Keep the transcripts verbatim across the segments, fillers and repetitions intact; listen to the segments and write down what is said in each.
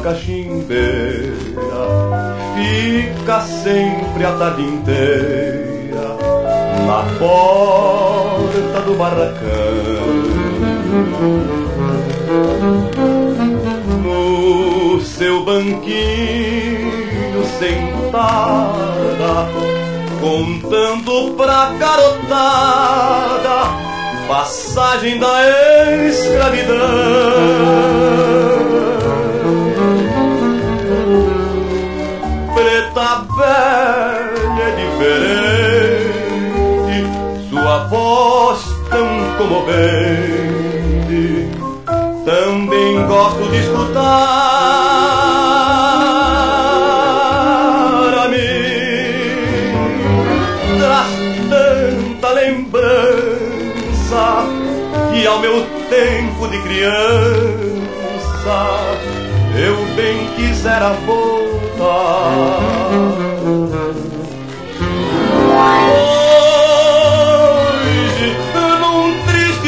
cachimbeira fica sempre a tarde inteira na porta do barracão. No seu banquinho sentada, contando pra garotada passagem da escravidão. Preta velha é diferente, sua voz tão comovente, também gosto de escutar a mim. Traz tanta lembrança que ao meu tempo de criança eu bem quisera voltar. Hoje, num triste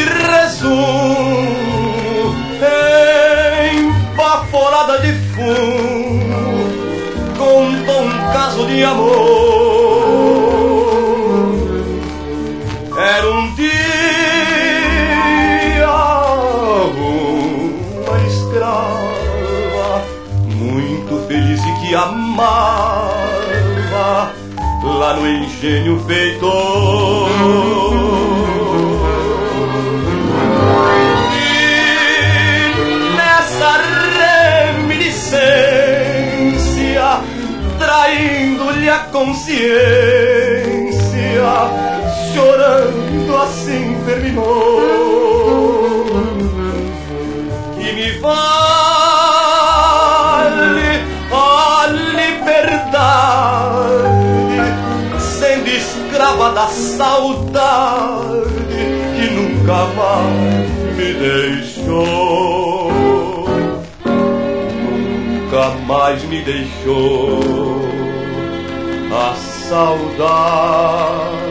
resumo, empaforada de fumo, conto um caso de amor. Era um dia uma escrava muito feliz e que amava lá no engenho feitor. E nessa reminiscência, traindo-lhe a consciência, chorando assim terminou. Que me vale a liberdade, sendo escrava da saudade que nunca mais me deixou, nunca mais me deixou a saudade.